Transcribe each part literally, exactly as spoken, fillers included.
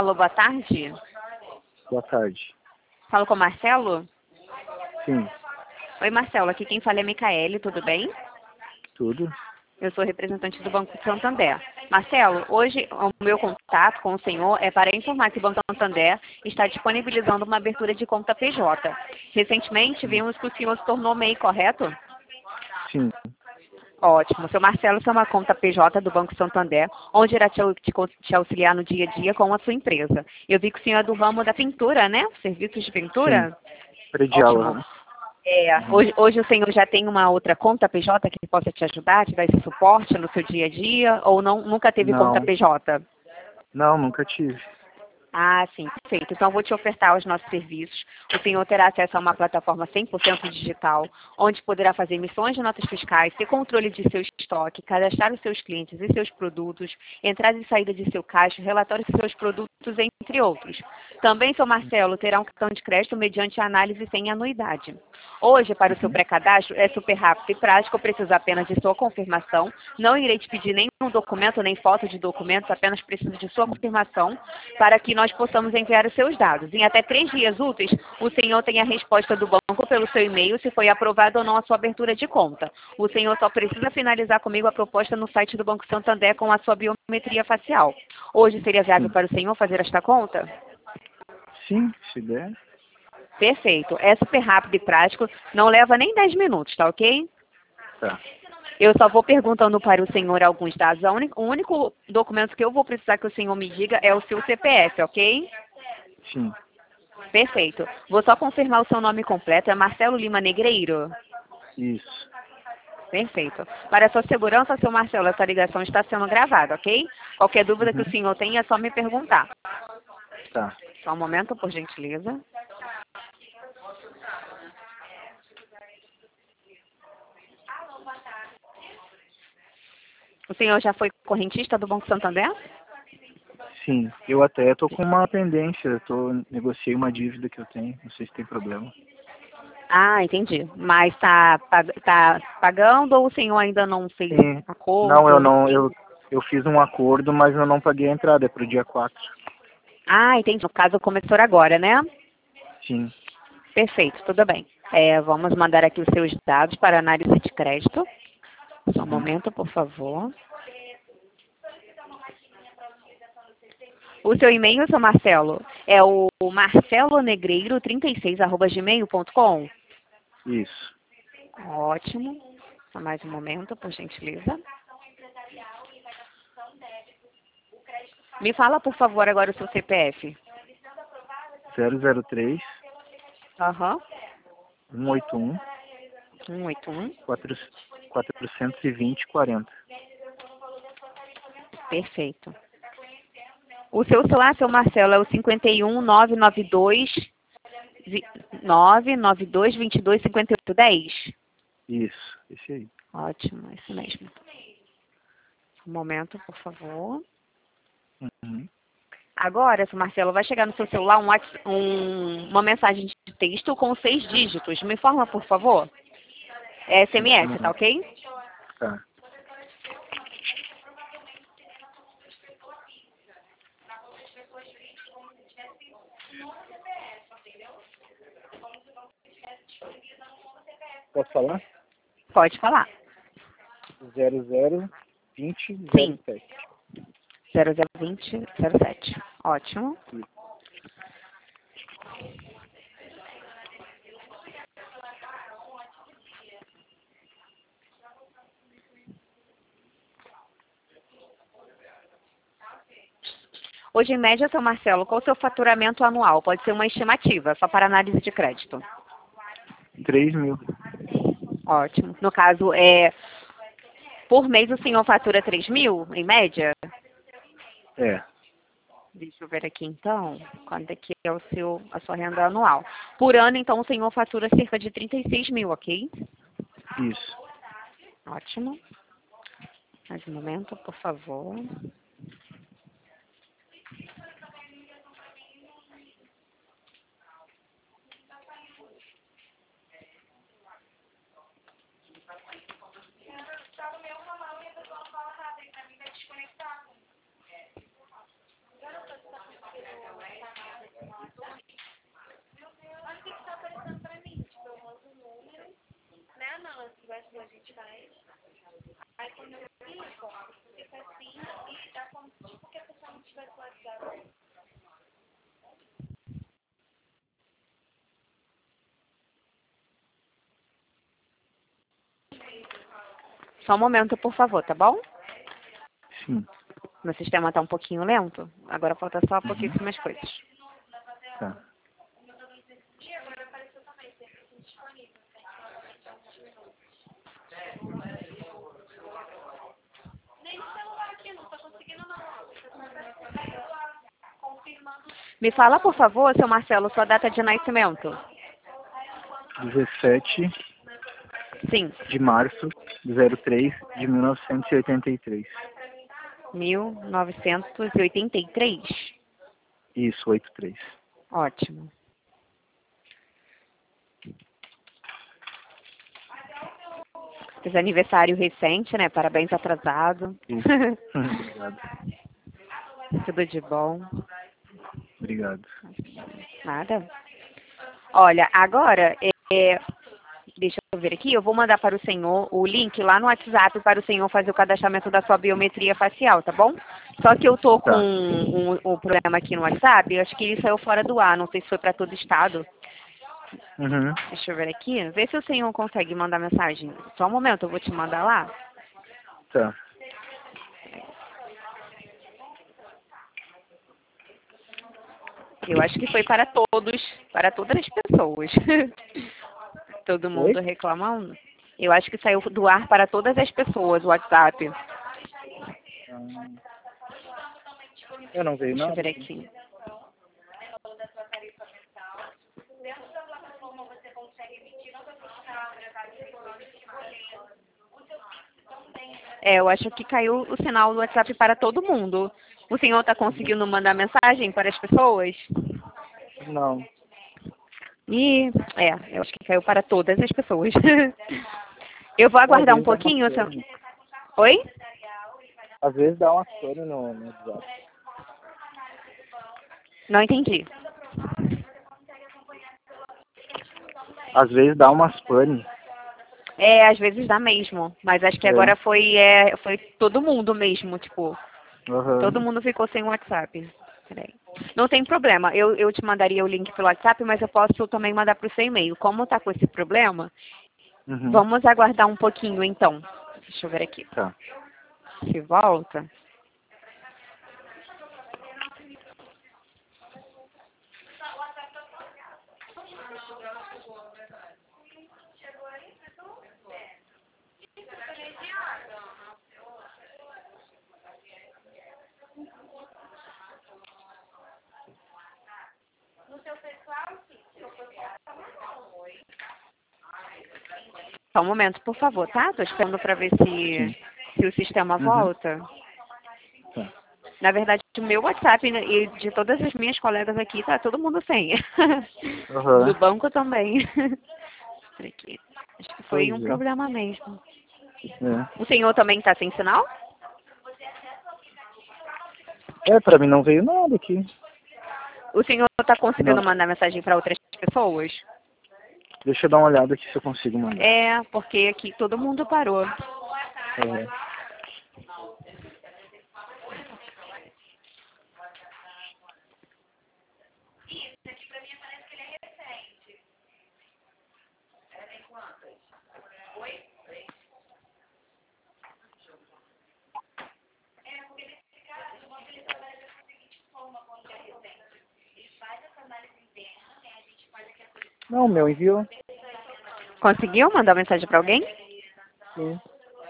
Alô, boa tarde. Boa tarde. Falo com o Marcelo? Sim. Oi, Marcelo. Aqui quem fala é Micaele, tudo bem? Tudo? Eu sou representante do Banco Santander. Marcelo, hoje o meu contato com o senhor é para informar que o Banco Santander está disponibilizando uma abertura de conta P J. Recentemente vimos que o senhor se tornou M E I, correto? Sim. Ótimo. Seu Marcelo, isso é uma conta P J do Banco Santander, onde irá te, te, te auxiliar no dia a dia com a sua empresa. Eu vi que o senhor é do ramo da pintura, né? Serviços de Sim. pintura? Predial. Ótimo. Uhum. É, hoje, hoje o senhor já tem uma outra conta P J que possa te ajudar, te dar esse suporte no seu dia a dia, ou não, nunca teve conta Não. P J? Não, nunca tive. Ah, sim, perfeito. Então, eu vou te ofertar os nossos serviços. O senhor terá acesso a uma plataforma cem por cento digital, onde poderá fazer emissões de notas fiscais, ter controle de seu estoque, cadastrar os seus clientes e seus produtos, entrada e saída de seu caixa, relatórios de seus produtos, entre outros. Também, seu Marcelo, terá um cartão de crédito mediante análise sem anuidade. Hoje, para o seu Uhum. pré-cadastro, é super rápido e prático, eu preciso apenas de sua confirmação. Não irei te pedir nenhum documento, nem foto de documentos, apenas preciso de sua confirmação para que nós possamos enviar os seus dados. Em até três dias úteis, o senhor tem a resposta do banco pelo seu e-mail se foi aprovado ou não a sua abertura de conta. O senhor só precisa finalizar comigo a proposta no site do Banco Santander com a sua biometria facial. Hoje seria viável Sim. para o senhor fazer esta conta? Sim, se der. Perfeito. É super rápido e prático. Não leva nem dez minutos, tá ok? Tá. Eu só vou perguntando para o senhor alguns dados. A única- o único documento que eu vou precisar que o senhor me diga é o seu C P F, ok? Sim. Perfeito. Vou só confirmar o seu nome completo. É Marcelo Lima Negreiro? Isso. Perfeito. Para a sua segurança, seu Marcelo, essa ligação está sendo gravada, ok? Qualquer dúvida que o Uhum. senhor tenha, é só me perguntar. Tá. Só um momento, por gentileza. O senhor já foi correntista do Banco Santander? Sim. Eu até tô com uma pendência. Eu tô, negociei uma dívida que eu tenho. Não sei se tem problema. Ah, entendi. Mas está tá pagando ou o senhor ainda não fez Sim. Não, eu acordo? não. Eu, eu fiz um acordo, mas eu não paguei a entrada. É pro dia quatro. Ah, entendi. No caso, começou agora, né? Sim. Perfeito, tudo bem. É, vamos mandar aqui os seus dados para análise de crédito. Só um Uhum. momento, por favor. O seu e-mail, seu Marcelo, é o marcelonegreiro trinta e seis arroba gmail ponto com? Isso. Ótimo. Só mais um momento, por gentileza. Me fala, por favor, agora o seu C P F. zero zero três, Aham. um oito um, um oito um. quatrocentos e vinte, quarenta. Perfeito. O seu celular, seu Marcelo, é o cinco um nove nove dois nove nove dois dois dois cinco oito um zero? Isso. Esse aí. Ótimo, isso mesmo. Um momento, por favor. Uhum. Agora, seu Marcelo, vai chegar no seu celular um, whats- um- uma mensagem de texto com seis dígitos. Me informa, por favor. É Sim, só um S M S, tá momento. ok? Tá. Posso falar? Pode falar. zero zero vinte zero Sim. sete. zero zero vinte zero sete. Ótimo. Hoje, em média, seu Marcelo, qual o seu faturamento anual? Pode ser uma estimativa, só para análise de crédito. três mil. Ótimo. No caso, é, por mês o senhor fatura três mil, em média? É. Deixa eu ver aqui, então, quanto é que é o seu, a sua renda anual. Por ano, então, o senhor fatura cerca de trinta e seis mil, ok? Isso. Ótimo. Mais um momento, por favor. Só um momento, por favor, tá bom? Sim. Meu sistema tá um pouquinho lento. Agora falta só Uhum. pouquíssimas coisas. Tá. Me fala, por favor, seu Marcelo, sua data de nascimento. dezessete Sim, de março de zero três de mil novecentos e oitenta e três. mil novecentos e oitenta e três. Isso, oitenta e três. Ótimo. Fez aniversário recente, né? Parabéns atrasado. Isso. Obrigado. Tudo de bom. Obrigado. Nada. Olha, agora, é, deixa eu ver aqui, eu vou mandar para o senhor o link lá no WhatsApp para o senhor fazer o cadastramento da sua biometria facial, tá bom? Só que eu tô com Tá. um, um problema aqui no WhatsApp, eu acho que ele saiu fora do ar, não sei se foi para todo estado. Uhum. Deixa eu ver aqui, vê se o senhor consegue mandar mensagem. Só um momento, eu vou te mandar lá. Tá. Eu acho que foi para todos, para todas as pessoas. Todo Oi? mundo reclamando. Eu acho que saiu do ar para todas as pessoas o WhatsApp. Ah, eu não veio Deixa eu nada ver aqui. aqui. É, eu acho que caiu o sinal do WhatsApp para todo mundo. O senhor está conseguindo mandar mensagem para as pessoas? Não. E, é, eu acho que caiu para todas as pessoas. Eu vou Às aguardar um vezes dá uma pouquinho. Seu... pane. Oi? Às vezes dá uma pane no, no WhatsApp. Não entendi. Às vezes dá umas pane. É, às vezes dá mesmo. Mas acho que agora É. foi, é, foi todo mundo mesmo, tipo. Aham. Todo mundo ficou sem WhatsApp. Peraí. Não tem problema. Eu, eu te mandaria o link pelo WhatsApp, mas eu posso também mandar para o seu e-mail. Como tá com esse problema, Uhum. vamos aguardar um pouquinho, então. Deixa eu ver aqui. Tá. Se volta. Só um momento, por favor, tá? Tô esperando para ver Sim. se, se o sistema Uhum. volta. Tá. Na verdade, o meu WhatsApp e de todas as minhas colegas aqui, tá todo mundo sem. Do Aham. banco também. Aqui. Acho que foi Pois um é. problema mesmo. É. O senhor também está sem sinal? É, pra mim não veio nada aqui. O senhor está Não. conseguindo mandar mensagem para outras pessoas? Deixa eu dar uma olhada aqui se eu consigo mandar. É, porque aqui todo mundo parou. É. Não, o meu enviou. Conseguiu mandar mensagem para alguém? Sim.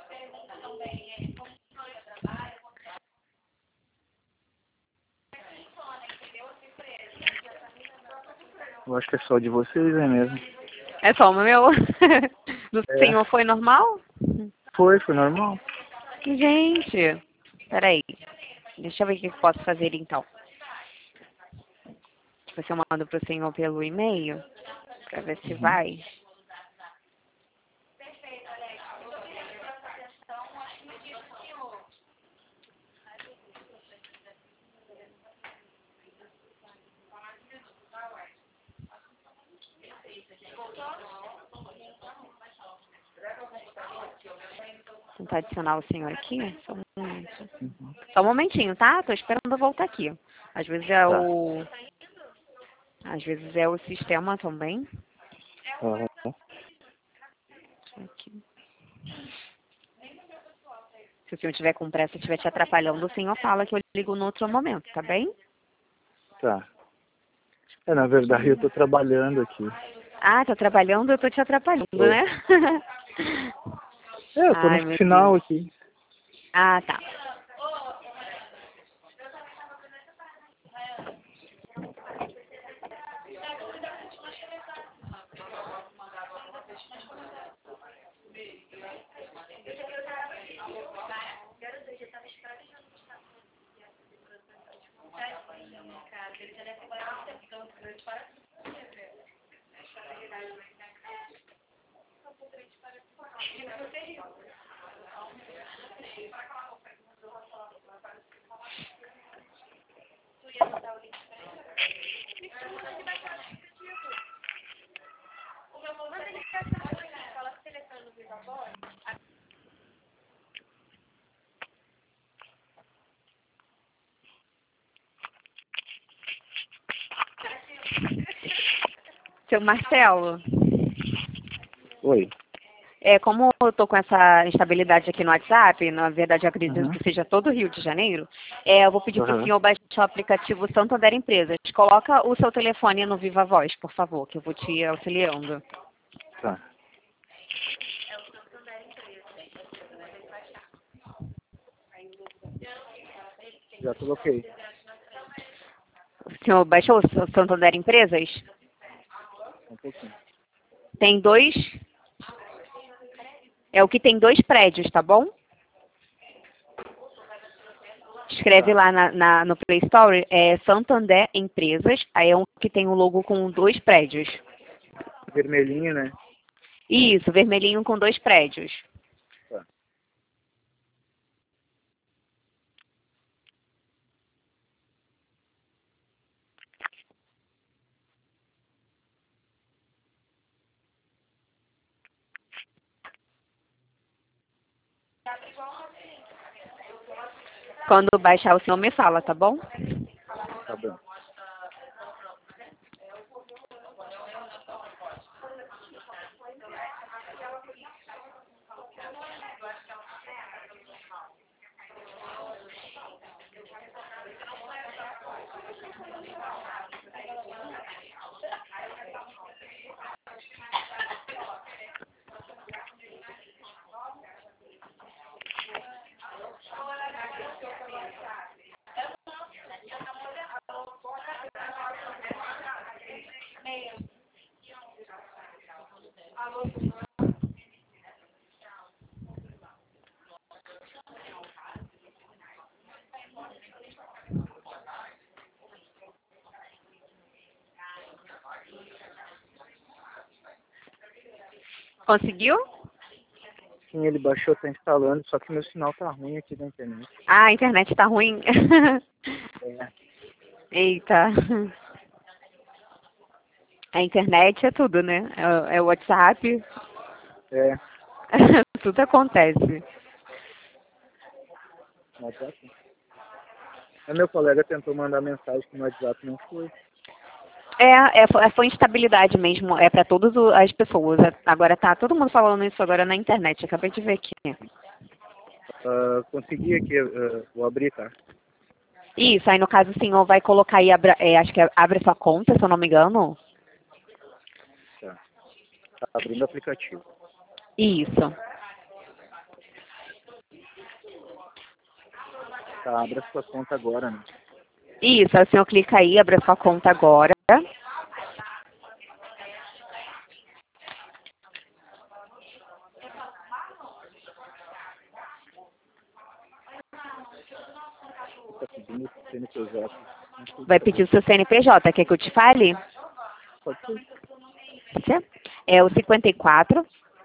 Eu acho que é só de vocês, é mesmo. É só o meu. Do É. senhor foi normal? Foi, foi normal. Gente, peraí. Deixa eu ver o que eu posso fazer então. Você manda para o senhor pelo e-mail, para ver se Uhum. vai. tentar adicionar o senhor aqui. Só um momento. Uhum. Só um momentinho, tá? Tô esperando eu voltar aqui. Às vezes é Tá. o... Às vezes é o sistema também. Aham. Aqui. Se o senhor tiver com pressa e estiver te atrapalhando, o senhor fala que eu ligo no outro momento, tá bem? Tá. É, na verdade, eu tô trabalhando aqui. Ah, tá trabalhando, eu tô te atrapalhando, Oi. né? É, eu tô Ai, no meu final Deus. aqui. Ah, tá. Seu Marcelo, Oi. é, como eu tô com essa instabilidade aqui no WhatsApp, na verdade eu acredito Uhum. que seja todo o Rio de Janeiro, é, eu vou pedir para o Aham. senhor baixar o aplicativo Santander Empresas. Coloca o seu telefone no Viva Voz, por favor, que eu vou te auxiliando. Tá. Já coloquei. O senhor baixou o seu Santander Empresas? Um pouquinho. Tem dois... É o que tem dois prédios, tá bom? Escreve Tá. lá na, na- no Play Store, é Santander Empresas, aí é um que tem um logo com dois prédios. Vermelhinho, né? Isso, vermelhinho com dois prédios. Tá. Quando baixar o senhor me fala, tá bom? Tá bom. Conseguiu? Sim, ele baixou, tá instalando, só que meu sinal tá ruim aqui na internet. Ah, a internet tá ruim. É. Eita. A internet é tudo, né? É, é o WhatsApp. É. Tudo acontece. No WhatsApp. Aí meu colega tentou mandar mensagem que no WhatsApp não foi. É, é, foi foi instabilidade mesmo, é para todas o- as pessoas. Agora tá todo mundo falando isso agora na internet, acabei de ver aqui. Ah, consegui aqui, ah, vou abrir, tá? Isso, aí no caso o senhor vai colocar aí, abra, é, acho que é, abre sua conta, se eu não me engano. Tá. Tá abrindo o aplicativo. Isso. Tá, abre a sua conta agora, né? Isso, aí o senhor clica aí, abre sua conta agora. Tá pedindo o C N P J. Não sei Vai saber. pedir o seu C N P J, quer que eu te fale? Pode ser. Pode ser? É o cinquenta e quatro,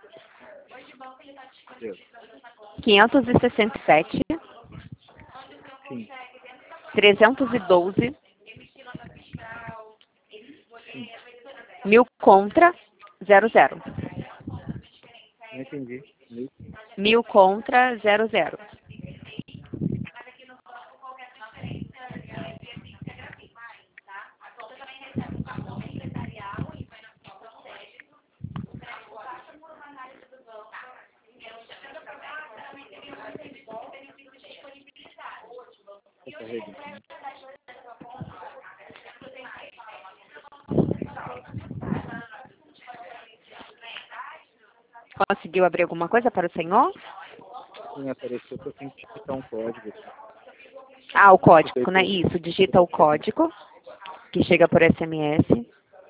Deu. quinhentos e sessenta e sete, Sim, trezentos e doze, sim. mil contra, zero zero. Não entendi. Mil contra zero zero. Tá carregando. Conseguiu abrir alguma coisa para o senhor? Sim, apareceu que eu tenho que digitar um código aqui. Ah, o código, né? Isso, digita o código, que chega por S M S.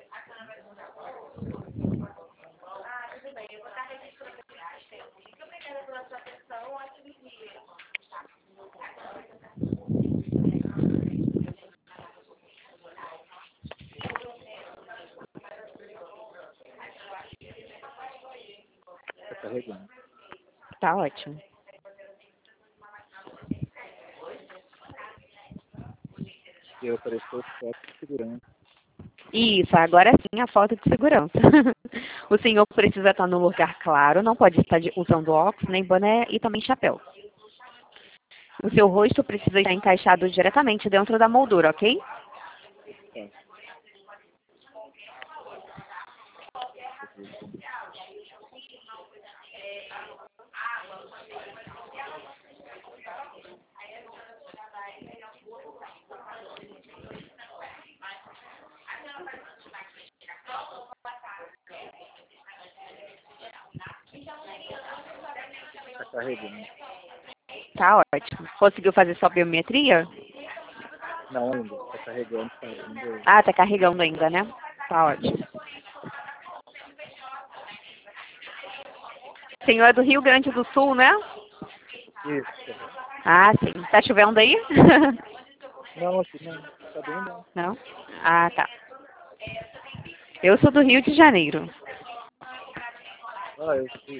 Tá carregando. Tá ótimo. E apareceu foto de segurança. Isso, agora sim a foto de segurança. O senhor precisa estar num lugar claro, não pode estar de- usando óculos, nem boné e também chapéu. O seu rosto precisa estar encaixado diretamente dentro da moldura, ok? Tá. Tá carregando. Tá ótimo. Conseguiu fazer sua biometria? Não ainda. Tá carregando, tá ainda. Ah, tá carregando ainda, né? Tá ótimo. O senhor é do Rio Grande do Sul, né? Isso. Ah, sim. Tá chovendo aí? Não, aqui não. Tá bem bom. Não? Ah, tá. Eu sou do Rio de Janeiro. Ah, eu fui.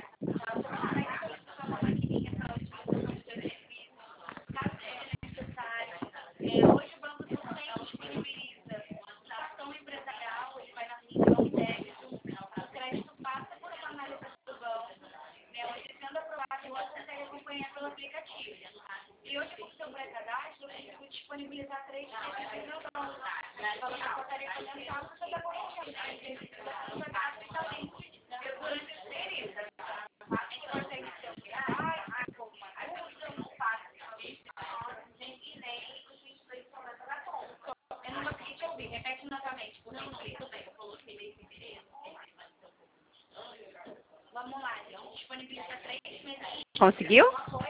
Conseguiu?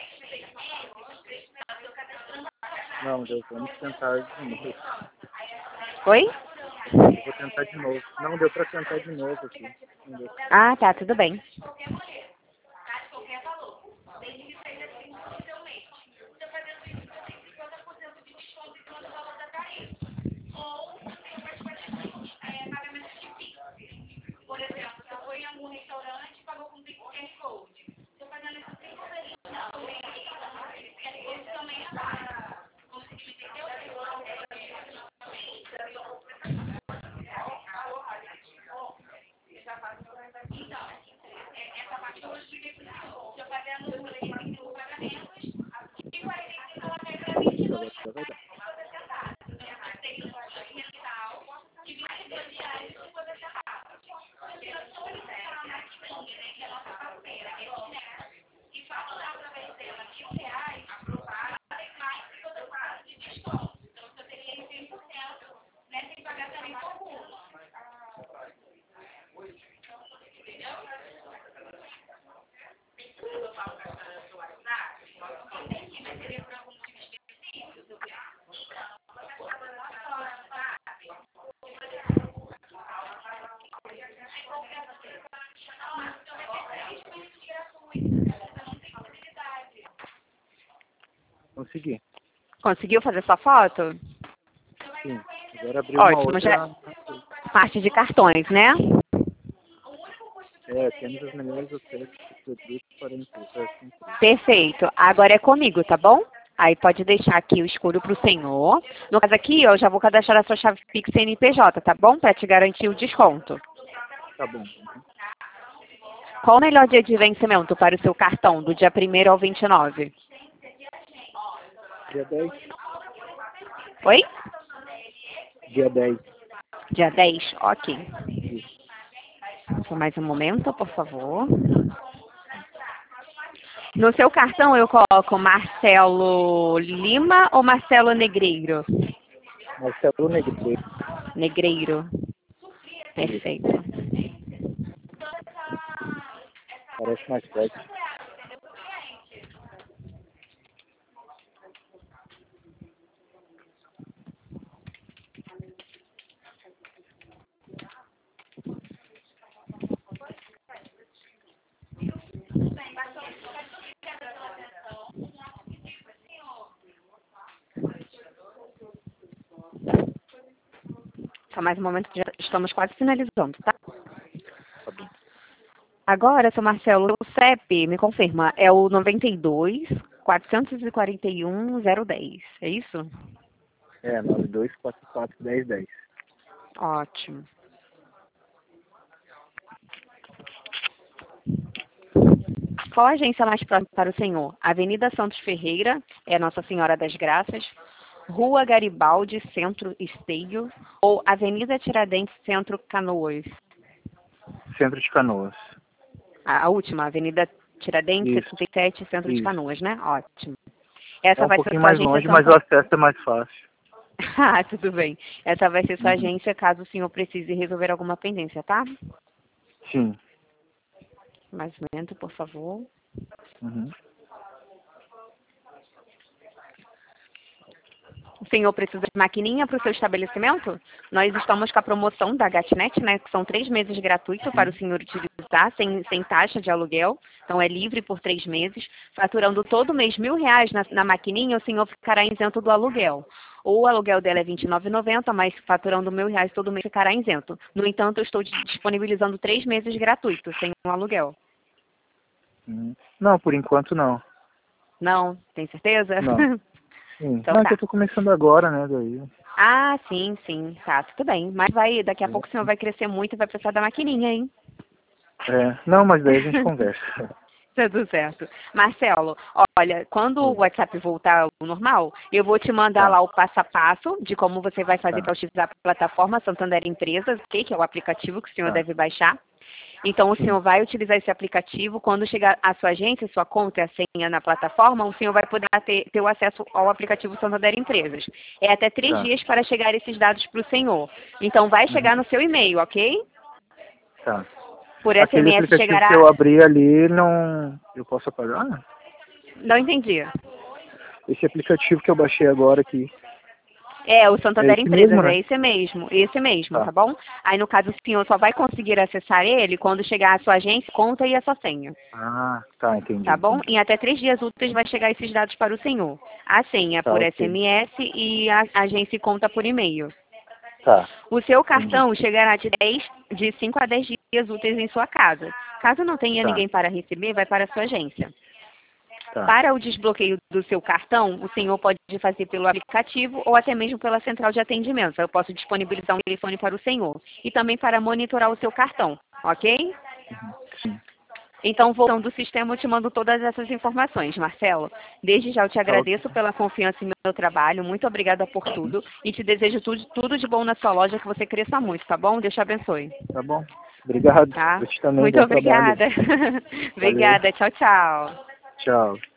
Não, deu. Vamos tentar de novo. Oi? Eu vou tentar de novo. Não, deu pra tentar de novo aqui. Não deu. Ah, tá, tudo bem. Agora vai dar. Consegui. Conseguiu fazer sua foto? Sim. Agora abriu uma Ótimo, outra. já... Parte de cartões, né? É, temos as melhores ofertas de produtos para empresas. Perfeito. Agora é comigo, tá bom? Aí pode deixar aqui o escuro para o senhor. No caso aqui, eu já vou cadastrar a sua chave Pix C N P J, tá bom? Para te garantir o desconto. Tá bom. Qual o melhor dia de vencimento para o seu cartão, do dia primeiro ao vinte e nove? Dia dez. Oi? Dia dez. Dia dez? Ok. Só mais um momento, por favor. No seu cartão eu coloco Marcelo Lima ou Marcelo Negreiro? Marcelo Negreiro. Negreiro. Perfeito. Parece mais forte. Só mais um momento, já estamos quase finalizando, tá? Tá bom. Agora, seu Marcelo, o C E P, me confirma, é o noventa e dois, quatrocentos e quarenta e um, zero dez, é isso? É, nove dois quatro quatro um zero um zero. Ótimo. Qual a agência mais próxima para o senhor? Avenida Santos Ferreira, é Nossa Senhora das Graças, Rua Garibaldi, Centro Esteio, ou Avenida Tiradentes, Centro Canoas? Centro de Canoas. A, a última, Avenida Tiradentes, Isso. setenta e sete, Centro Isso. de Canoas, né? Ótimo. Essa É um vai ser pouquinho sua mais agência longe, mas o Santo... acesso é mais fácil. Ah, tudo bem. Essa vai ser sua Uhum. agência caso o senhor precise resolver alguma pendência, tá? Sim. Mais um momento, por favor. Uhum. O senhor precisa de maquininha para o seu estabelecimento? Nós estamos com a promoção da Gatnet, né? Que são três meses gratuitos para o senhor utilizar, sem, sem taxa de aluguel. Então é livre por três meses. Faturando todo mês mil reais na, na maquininha, o senhor ficará isento do aluguel. Ou o aluguel dela é vinte e nove reais e noventa centavos, mas faturando mil reais todo mês ficará isento. No entanto, eu estou disponibilizando três meses gratuitos, sem um aluguel. Uhum. Não, por enquanto não. Não? Tem certeza? Não. Sim. Então Não, é tá. que eu tô começando agora, né, daí. Ah, sim, sim. Tá, tudo bem. Mas vai, daqui a pouco o senhor vai crescer muito e vai precisar da maquininha, hein? É, não, mas daí a gente conversa. Tudo certo. Marcelo, olha, quando o Sim. WhatsApp voltar ao normal, eu vou te mandar Tá. lá o passo a passo de como você vai fazer Tá. para utilizar a plataforma Santander Empresas, ok? Que é o aplicativo que o senhor Tá. deve baixar. Então, o Sim. senhor vai utilizar esse aplicativo. Quando chegar a sua agência, sua conta e a senha na plataforma, o senhor vai poder ter, ter o acesso ao aplicativo Santander Empresas. É até três Tá. dias para chegar esses dados para o senhor. Então, vai Uhum. chegar no seu e-mail, ok? Tá. Por Aquele S M S aplicativo que chegará... eu abri ali, não... Eu posso apagar? Não entendi. Esse aplicativo que eu baixei agora aqui. É, o É Santander esse Empresas, mesmo, é né? esse mesmo, esse mesmo, Tá. tá bom? Aí, no caso, o senhor só vai conseguir acessar ele quando chegar a sua agência, conta e a sua senha, Ah, tá, entendi, tá bom? entendi. Em até três dias úteis vai chegar esses dados para o senhor. A senha Tá, por ok. S M S e a agência e conta por e-mail. Tá, O seu entendi. cartão chegará de, dez, de cinco a dez dias úteis em sua casa. Caso não tenha Tá, ninguém para receber, vai para a sua agência. tá. Para o desbloqueio do seu cartão, o senhor pode fazer pelo aplicativo ou até mesmo pela central de atendimento. Eu posso disponibilizar um telefone para o senhor. E também para monitorar o seu cartão, ok? Uhum. Sim. Então, voltando do sistema, eu te mando todas essas informações, Marcelo. Desde já eu te Tá, ok. agradeço pela confiança em meu trabalho. Muito obrigada por tudo. E te desejo tudo, tudo de bom na sua loja, que você cresça muito, tá bom? Deus te abençoe. Tá bom. Obrigado. Tá? Eu te também, Muito bom trabalho. obrigada. Valeu. Obrigada. Tchau, tchau. Tchau.